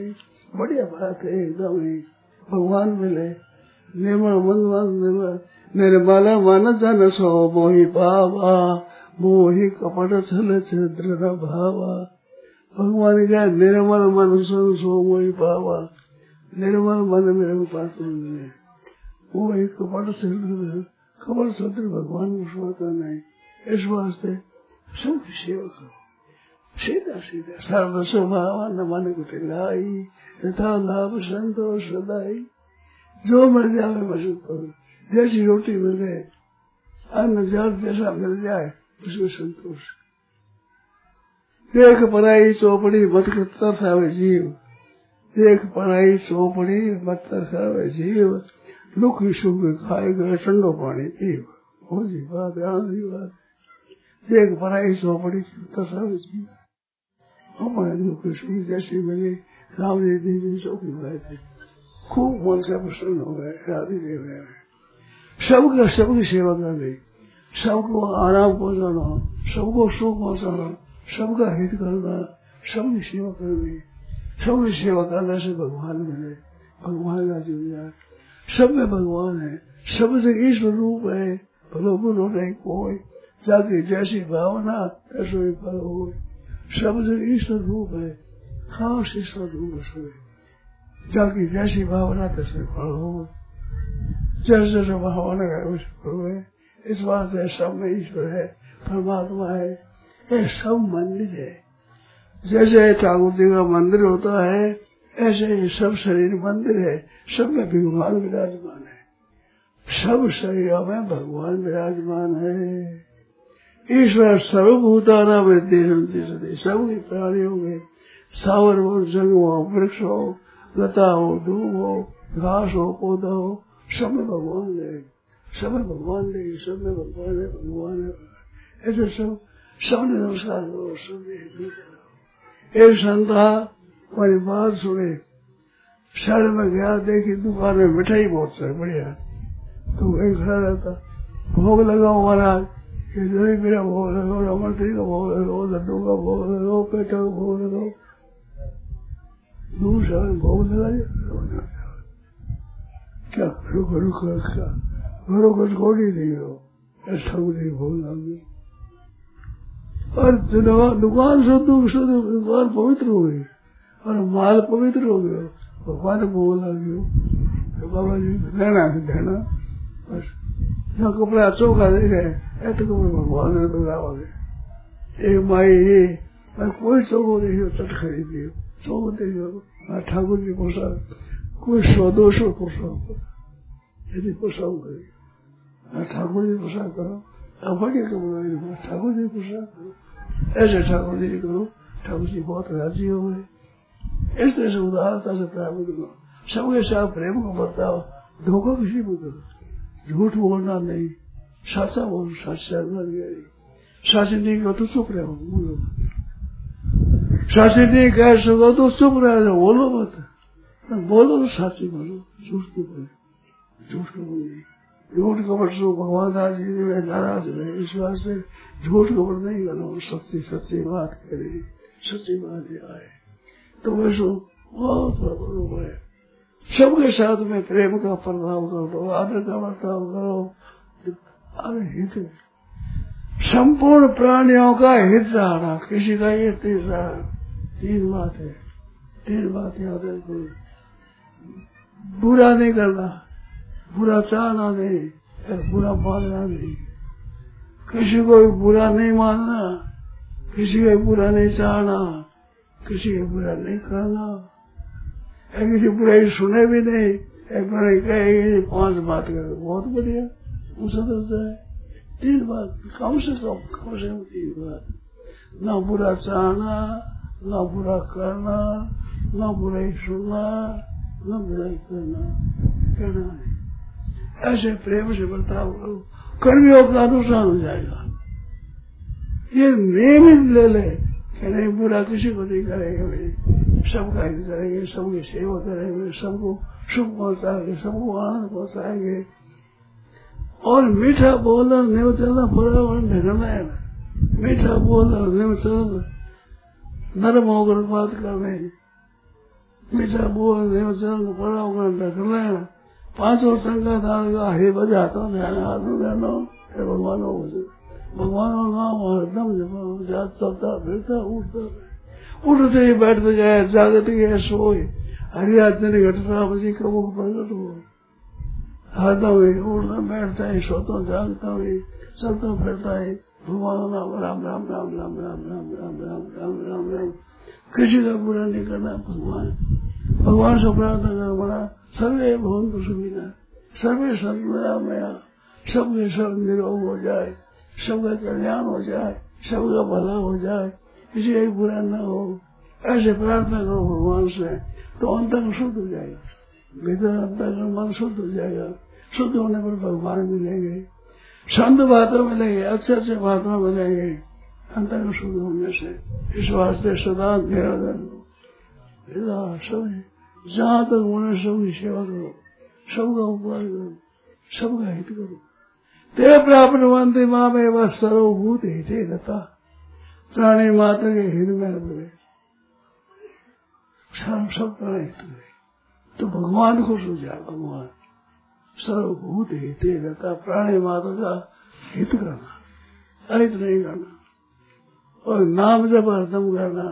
बढ़िया बात है एकदम ही। भगवान मिले निर्मल मन निर्मल निर्मल मन जन सो मोहि पावा मोहि कपट छल छिद्र न भावा। भगवान क्या निर्मल मन सन सो मोहि पावा, निर्मल मन मेरे पास नहीं, वो एक कपट छिद्र कपट छिद्र भगवान को सोता नहीं। इस वास्ते सबकी सेवा करो सीधा सीधा सर्व स्वभाव मन को टिलाई तथा लाभ संतोष सदाई। जो मिल जाए बस जैसी रोटी मिल जाए अन्न जल जैसा मिल जाए उसमें संतोष। देख पराई चौपड़ी मत तरसावे जीव, देख पराई चौपड़ी मत तरसावे जीव, दुख सुख खाए गए ठंडो पानी पीव। हो जी बात आनंदी बात। देख पराई चौपड़ी तरसावे जीव, हमारे दुख सुख जैसी मिले राम जी देवी चौकी बनाए थे, खूब मन से प्रसन्न हो गए राधे देव में। सबका सबकी सेवा करनी, सबको आराम पहुंचाना, सबको सुख पहुंचाना, सबका हित करना, सबकी सेवा करनी। सबकी सेवा करने से भगवान मिले, भगवान का जीव जाए। सब में भगवान है, सब से ईश्वर रूप है। भलो बुलो नहीं कोई, जाके जैसी भावना ऐसो ही फल हो। सब से ईश्वर रूप है, खास ईश्वर रूप है। जाकी जैसी भावना तैसे फल हो, जैसे जैसे भावना है उस फल है। इस बात से सब में ईश्वर है, परमात्मा है, ये सब मंदिर है। जैसे ठाकुर जी का मंदिर होता है ऐसे ही सब शरीर मंदिर है, सब में भगवान विराजमान है। सब शरीरों में भगवान विराजमान है। ईश्वर सर्वभूतानां वृद्धि सदी, सबके प्राणियों में सावर हो, जंग हो, वृक्ष हो, लता हो, धूप हो, घास हो, पौधा हो, सब में भगवान है। सब में भगवान है, सब में भगवान है, भगवान है। ऐसे सब सबने नमस्कार करो, सब एक संता हमारी बात सुने, शहर में गया, देखी दुकान में मिठाई बहुत सारी बढ़िया, तो वही खड़ा रहता, भोग लगाओ महाराज, ये दही मेरा भोग लगाओ, अमरती का भोग लगाओ, लड्डू का भोग लगाओ, पेठा का भोग लगाओ। दूर से भोग लगा क्या करो करो क्या करो, कुछ घोड़ी नहीं हो, ऐसा मुझे भोग लगा। और दुकान से दुकान पवित्र हो गई और माल पवित्र हो गया, भगवान भोग लग गयो। बाबा जी देना है देना, बस जहाँ कपड़ा चौका दे गए ऐसे कपड़े भगवान ने लगाओगे। एक माई ये मैं कोई चौको देखियो चट खरीद लियो, चौको देखियो ठाकुर जी पोशाक, कोई सौ दो सौ पोशाक, यदि पोशाक करेगी ठाकुर जी पोशाक करो, बढ़िया कपड़ा ठाकुर जी पोशाक करो, ऐसे ठाकुर जी करो, ठाकुर जी बहुत राजी हो गए। इस तरह से उदारता से प्राप्त करो, सबके साथ प्रेम को बरताओ, धोखा किसी को करो, झूठ बोलना नहीं, साचा बोलो, साचा नहीं, साची नहीं कहो तो चुप रहो, बोलो साची नहीं कह सको तो चुप रहो, बोलो मत, बोलो तो साची बोलो, झूठ की बोले, झूठ को बोले, झूठ कपट से भगवान दास जी में नाराज रहे। इस बात से झूठ कपट नहीं करो, सच्ची सच्ची बात करे, सच्ची बात आए तो वैसो बहुत बरोबर है। सबके साथ में प्रेम का प्रभाव करो, आदर का बर्ताव करो, आदर हित संपूर्ण प्राणियों का हित रहा, किसी का ये तीसरा तीन बात है, तीन बात याद रखो। बुरा नहीं करना, बुरा चाहना नहीं, बुरा मानना नहीं, किसी को बुरा नहीं मानना, किसी को बुरा नहीं चाहना, किसी को बुरा नहीं करना, किसी बुराई सुने भी नहीं, एक बुराई कहेगी पांच बात करो, बहुत बढ़िया उसे तो है। तीन बात कम से कम, कम से कम तीन बात, ना बुरा चाहना, ना बुरा करना, ना बुराई सुनना, ना बुराई करना, करना नहीं। ऐसे प्रेम से बर्ताव करो, कर्मियों का अनुसार हो जाएगा। ये नियमित ले ले कि नहीं बुरा किसी को नहीं करेंगे भाई, सबका हित करेंगे, सबकी सेवा करेंगे, सबको सुख पहुंचाएंगे, सबको आनंद पहुंचाएंगे। और मीठा बोलना नहीं चलना, पर्यावरण ढंगना है, मीठा बोलना नहीं चलना, नरम होकर बात करने, मीठा बोल देवचरण को पड़ा कर लेना पांचों संगत आएगा हे बजाता ध्यान हाथ देना हे भगवान हो भगवान का नाम हरदम जब जात चलता फिरता उठता उठते ही बैठते गए जागते गए सोए हरियाचन घटता बची कबू प्रकट हो हरदम ही उठता बैठता है सोता जागता है चलता फिरता है भगवान नाम राम राम राम राम राम राम राम राम राम राम राम किसी का बुरा नहीं करना भगवान भगवान से प्रार्थना कर बड़ा सर्वे भवन्तु सुखिनः सर्वे सन्तु निरामया सबके सब निरोग हो जाए सबका कल्याण हो जाए सबका भला हो जाए किसी का बुरा न हो ऐसे प्रार्थना करो भगवान से तो अंतर शुद्ध हो जाएगा भीतर अंतर मन शुद्ध हो जाएगा शुद्ध होने पर भगवान मिलेंगे संत बातों मिलेंगे अच्छे अच्छे बातों मिलेंगे अंतर शुद्ध होने से इस वास्ते सदा निरंतर सब जहाँ तक उन्हें सबकी सेवा करो सबका उपकार करो सबका हित करो ते प्राप्त बनते माँ में बस सर्वभूत हिते रहता प्राणी माता के हित में बोले सब सब प्राणी हित में तो भगवान खुश हो जाए भगवान सर्वभूत हिते रहता प्राणी माता का हित करना अहित नहीं करना और नाम जब हरदम करना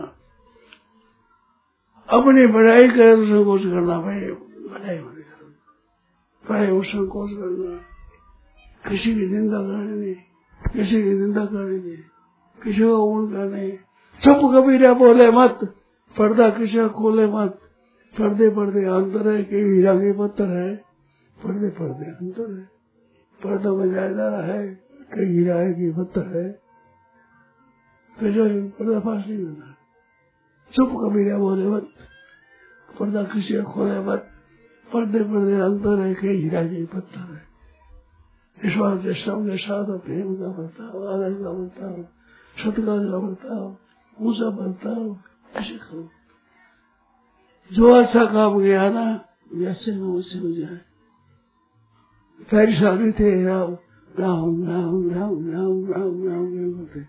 अपनी बढ़ाई करे तो संकोच करना भाई बढ़ाई बड़ी करो पढ़ाई वो संकोच करना किसी की निंदा करनी किसी की निंदा करनी किसी को ऊण करनी चुप कभी ना बोले मत पर्दा किसी का खोले मत पर्दे पर्दे अंतर है कि हीरा के पत्थर है पर्दे पर्दे अंतर है पर्दा में जायदार है कि हीरा है कि पत्थर है फिर जो पर्दाफाश नहीं करना चुप कभी ना बोले मत पर्दा किसी का खोले मत पर्दे पर्दे अंतर है कि हीरा के पत्थर है इस बात से सबके साथ प्रेम का बर्ताव आदर का बर्ताव सत्कार का बर्ताव ऊंचा बर्ताव ऐसे करो जो अच्छा काम किया ना वैसे में उसे हो जाए पहली शादी थे राम राम राम राम राम राम राम बोलते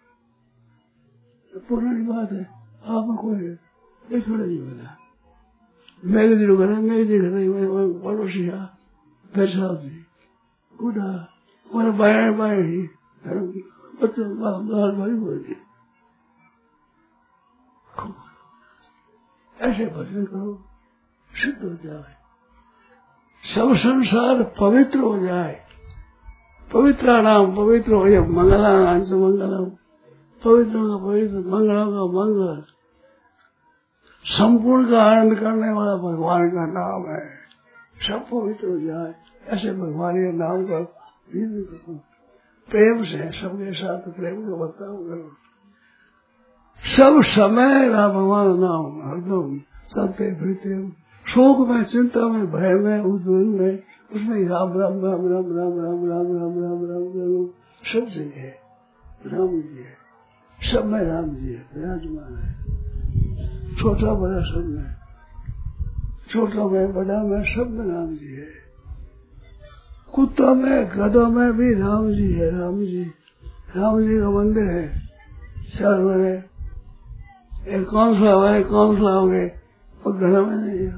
पुरानी बात है आप कोई एक थोड़ा नहीं बोला मैं भी दिनों करा मैं भी देखा पड़ोसी पहली शादी उड़ा और बाया बाया ही बच्चे बाल भाई बोलते ऐसे भजन करो शुद्ध हो जाए सब संसार पवित्र हो जाए पवित्र नाम पवित्र हो जाए मंगला नाम से मंगलम पवित्र का पवित्र मंगलों का मंगल संपूर्ण का आनंद करने वाला भगवान का नाम है सब पवित्र हो जाए ऐसे भगवान के नाम का प्रेम से सबके साथ प्रेम का बर्ताव करो सब समय भगवान नाम हरदम चलते फिरते शोक में चिंता में भय में उद्वेग में उसमें राम राम राम राम राम राम राम राम राम राम राम सब जगह राम जी है सब में राम जी है विराजमान है छोटा बड़ा सब में छोटा में बड़ा में सब में राम जी है कुत्ता में गधा में भी राम जी है राम जी राम जी का मंदिर है चार बड़े एक कौन सा है कौन सा हो गए और घर में नहीं है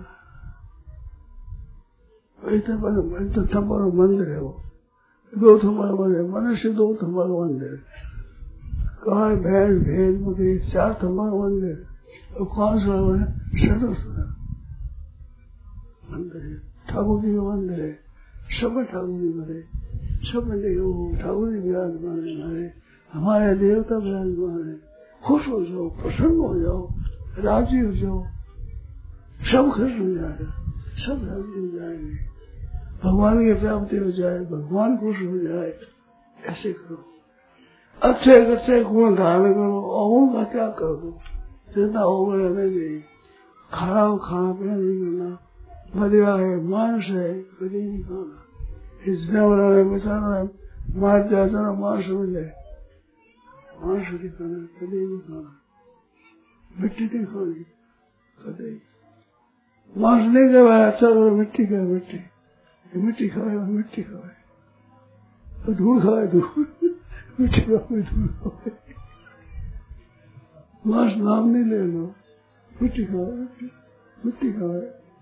तो थम्बा मंदिर है वो दो थम्बा मंदिर मनुष्य दो थम्बा मंदिर कहा भैंस भेज बकरी चार थम्बा मंदिर और कौन सा है सदस्य मंदिर है ठाकुर जी का मंदिर है सब ठाकुर जी मरे सब में ठाकुर जी विराजमान है हमारे हमारे देवता विराजमान है खुश हो जाओ प्रसन्न हो जाओ राजी हो जाओ सब खुश हो जाएगा सब राजी हो जाएंगे भगवान की प्राप्ति हो जाए भगवान खुश हो जाए ऐसे करो अच्छे अच्छे गुण धारण करो अवगुण का त्याग कर दो जितना अवगुण हमें नहीं खाना खाना पीना नहीं करना मदिरा है मांस है कभी नहीं खाना इसने वाला है बेचारा है मार जाता मांस मिले मांस नहीं खाना कभी नहीं खाना मिट्टी नहीं खानी कभी मांस नहीं खाया अच्छा मिट्टी खाए मिट्टी मिट्टी खाए मिट्टी खाए धूल खाए धूल मिट्टी खाए धूल खाए मांस नाम नहीं ले लो मिट्टी खाए मिट्टी मिट्टी खाओ,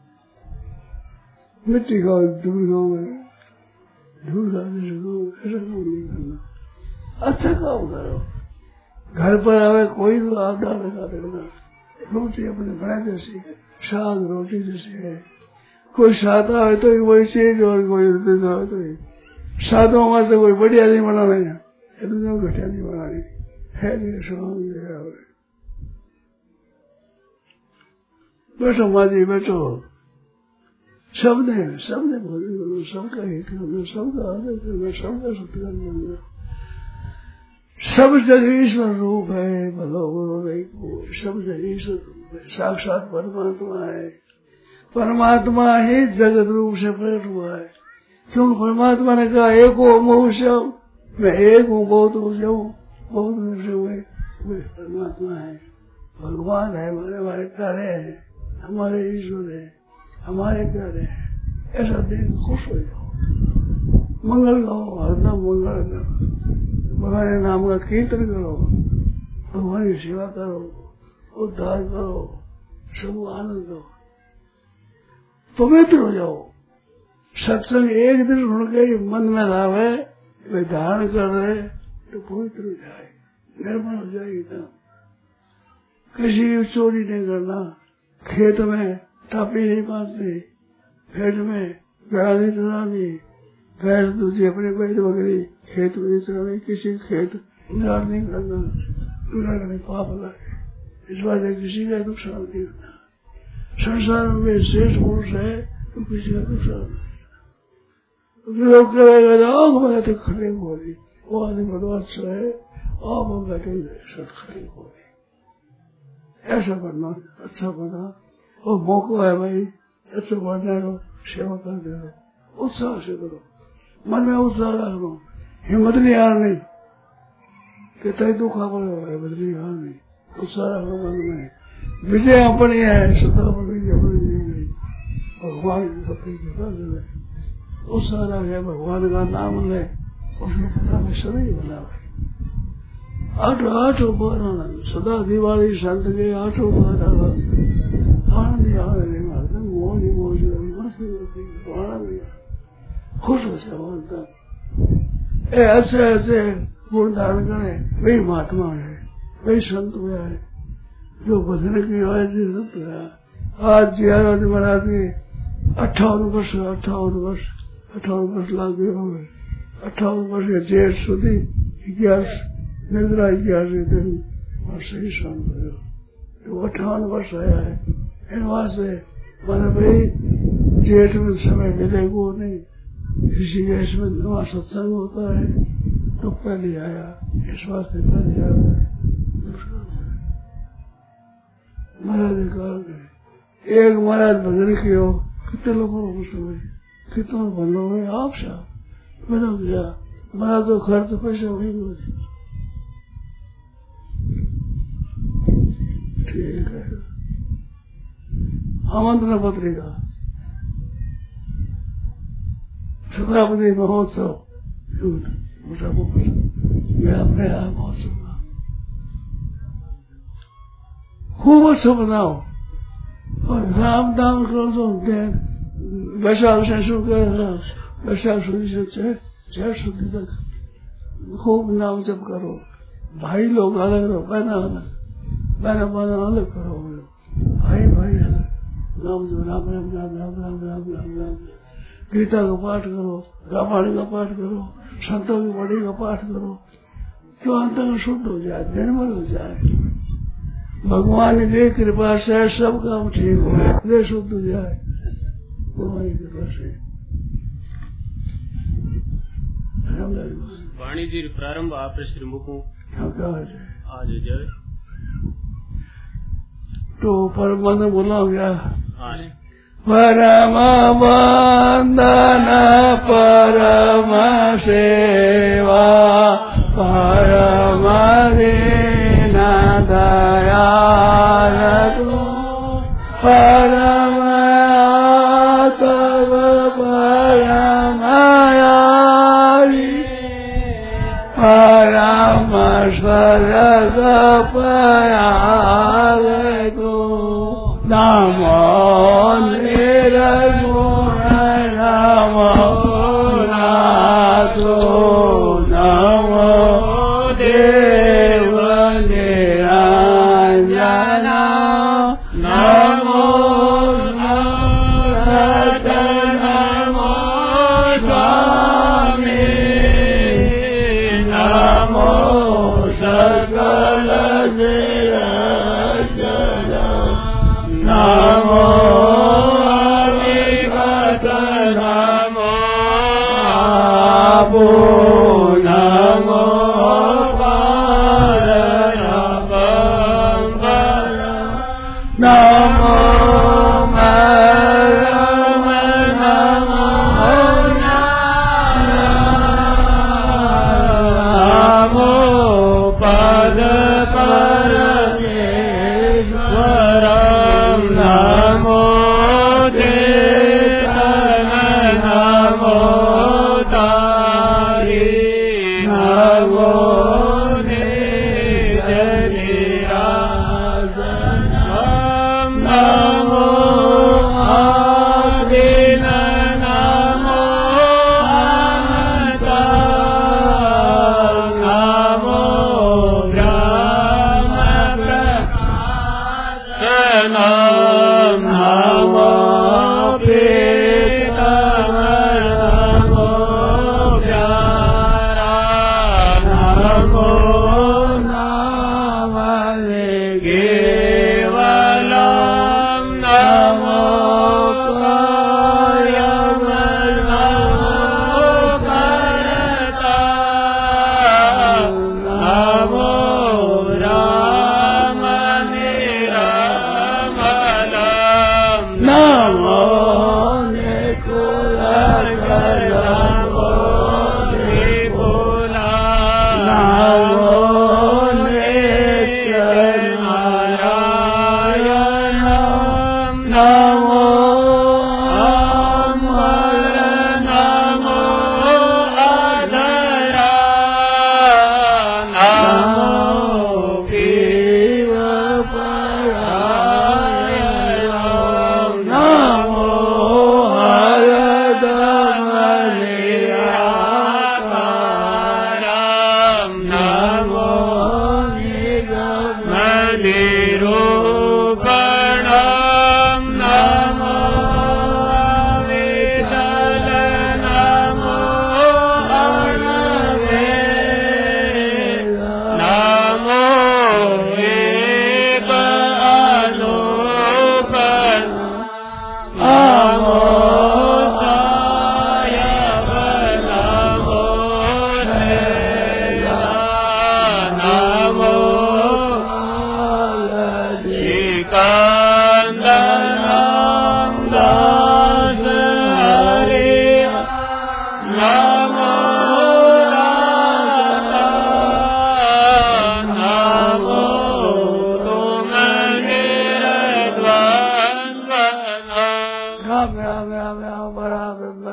मिट्टी खाओ, धूल खाओ, धूल खाने से ऐसा काम नहीं करना, अच्छा काम करो। घर पर आवे कोई तो आप डाल लगा देना, रोटी अपने बना जैसी, साग रोटी जैसी है। कोई सादा है तो वही चीज और कोई रोटी तो है तो सादों में से कोई बढ़िया नहीं बनाना है, इतना घटिया नहीं बनानी है। बैठो माँ जी बैठो, सबने सबने भोजन करना, सबका हित करना, सबका आदर करना, सबका सत्कार करना। सब जगह ईश्वर रूप है, भलो गुरु नहीं को, सब जगह ईश्वर रूप है, साक्षात परमात्मा है। परमात्मा ही जगत रूप से प्रकट हुआ है। क्यों परमात्मा ने कहा एक हो मोहशव, मैं एक हूँ बहुत हो जाऊँ, बहुत हुए परमात्मा है, भगवान है, हमारे हमारे प्यारे हैं, हमारे ईश्वर है, हमारे प्यारे हैं। ऐसा देख खुश हो जाओ, मंगल गाओ, हरदम मंगल करो, भगवान के नाम का कीर्तन करो, भगवान की सेवा करो, उद्धार करो, सब आनंद दो, पवित्र हो जाओ। सत्संग एक दिन सुन के मन में लावे, वे धारण कर रहे तो पवित्र हो जाए, निर्मल हो जाएगी। तब किसी की चोरी नहीं करना, खेत में टापी नहीं बांधनी, खेत में गाय नहीं चलानी, भैंस दूसरी अपने बैल बकरी खेत में नहीं चलानी, किसी खेत उजाड़ नहीं करना, करने पाप लगे। इस बात किसी का नुकसान नहीं होता। संसार में श्रेष्ठ पुरुष है तो किसी का नुकसान नहीं। लोग कहेगा आग में तो खड़े हो रही, वो आदमी बड़ा अच्छा है, आग में बैठे सब खड़े हो रही। ऐसा बनना, अच्छा बना, वो मौका है भाई, अच्छा बनना रहो, सेवा करते रहो, उत्साह से करो, मन में उत्साह रखो, हिम्मत नहीं हारनी, कितना दुखा पड़े हिम्मत नहीं हारनी, उत्साह रखो मन में। विजय अपनी है, सदा पर विजय अपनी नहीं गई, भगवान की भक्ति की बात है। उत्साह रखे, भगवान का नाम ले, उसमें पता में सभी बना है। आठों आठों बार आनंद, सदा दिवाली शांत के आठों बार आनंद, आनंद आनंद मोहनी मोह मस्ती मस्ती आनंद, खुश हो जाओ। ऐसे ऐसे गुण धारण करे, वही महात्मा है, वही संत हुआ है, जो भजन की आवाज संत है। आज जियारत महाराज के अट्ठावन वर्ष अट्ठावन वर्ष अट्ठावन वर्ष लाग गए होंगे, अट्ठावन वर्ष के जेठ सुधी ग्यारह निद्रा ग्यारह दिन और सही शांत हो, तो अट्ठावन वर्ष आया है। इन वास्ते मैंने भाई जेठ में समय मिलेगा नहीं, किसी के इसमें वहाँ सत्संग होता है तो पहले आया, इस वास्ते पहले आया। महाराज ने कहा एक महाराज भजन किया, कितने लोगों को समझ, कितना भलो है आप साहब, मैंने दिया मेरा तो खर्च पैसा वही मुझे ठीक है। आमंत्रण पत्रिका शताब्दी महोत्सव मेरा मेरा महोत्सव खूब अच्छा बनाओ और राम नाम करो तो वैशाख से शुरू कर वैशाख शुद्धि से छह शुद्धि तक खूब नाम जप करो। भाई लोग अलग रहो, बहना अलग, बहना बहना अलग करो, भाई भाई अलग, नाम जो राम राम राम राम राम राम राम राम। गीता का पाठ करो, रामायण का पाठ करो, संतों की बड़ी का पाठ करो, तो अंतर शुद्ध हो जाए, निर्मल हो जाए। भगवान की कृपा से सब काम ठीक हो जाए, शुद्ध हो जाए भगवान की कृपा से। वाणी जी प्रारंभ आप श्रीमुखों आज जय तो परम बोला गया परम वंदन परम सेवा परम दीन दयाल परम आतव परम परम स्वर्ग पयाल को नमो स्वामी नमो सकल नमो अधिगत नमो आबो नमो पारण बंबर नमो मरम नमो नमो पद परमेश्वरम नमो चेतन नमो तारी नमो निज निरासन नमो आदिन नमो अनंत नमो ब्रह्म प्रकाश नमो प्रीतम नमो प्यारा नमो नामले केवलम नमो कायम नमो करता नमो राम निरमलम नमो निकुलकलमो निपुला नमो नित्यनारायणम नमो अमर नमो अधरा नमो जीव परायणम नमो हरदम निराकारम नमो निगम निरूपणम नमो विठल नमो अनवेद नमो एक अनूपन नमो सायब नमो नैना नमो कांदनम दास हरि नमो राधा नमो तुम निर्द्वंद्व राम राम राम राम बराबर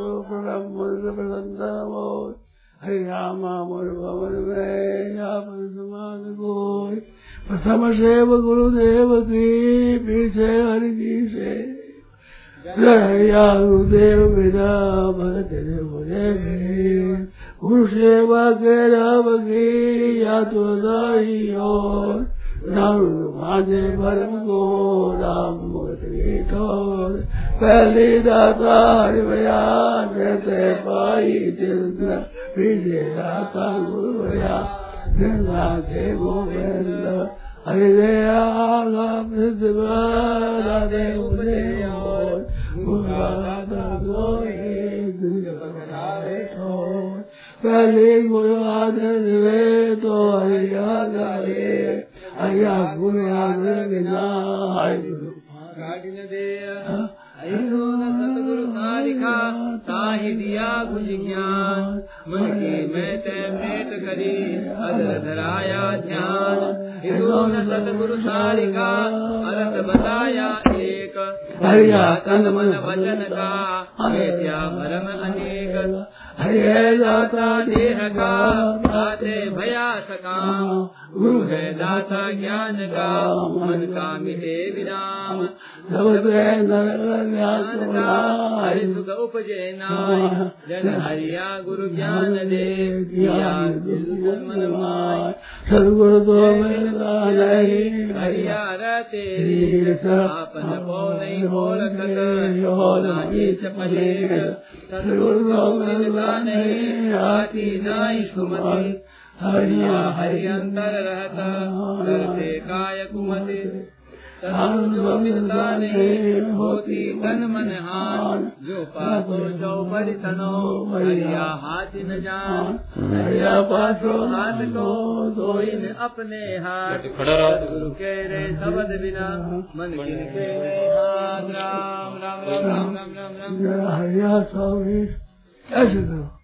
नमो हरि राम अमर भवन में आप समान कोई प्रथम सेव गुरुदेव की पीछे हरि जी से जया गुरुदेव विदा भगत मुझे गुरु सेवा के राम की या तो दाई और राम माजे भरम को राम मुक्ति ठोर पहली दाता हरि भया देते पाई चिंता पीछे दाता गुरु भया जिंदा के गोविंद हरि दया राधे मुझे पहले गुरु आदर वे तो हरिया गे हरिया गुरु आदर बिना हरि गुरु सतगुरु सारिका ताहि दिया कुछ ज्ञान मन की मैं ते मेट करी अदर धराया ध्यान हिदोन सतगुरु सारिका अरत बताया एक हरिया तन मन वचन का अवेद्या भरम अनेक हरे जाता देह का आते भया सका गुरु है दाता ज्ञान का मन का मिटे विराम हरि सुख उपजे नाय जन हरिया गुरु ज्ञान दे किया मन माय सदगुरु तो मेरा नहीं हरिया तेरी आपन को नहीं बोल चपले सदगुरु तो मेरा नहीं आती नाई सुमति हरिया हरि अंतर रहता करते काय कुमति जो मिलता नहीं होती तन मन हान जो पासो चौपड़ तनो हरिया हाथ न जान हरिया पासो हाथ को सोइन अपने हाथ गुरु के रे शब्द बिना मन के हाथ राम राम राम राम राम राम हरिया स्वामी ऐसे करो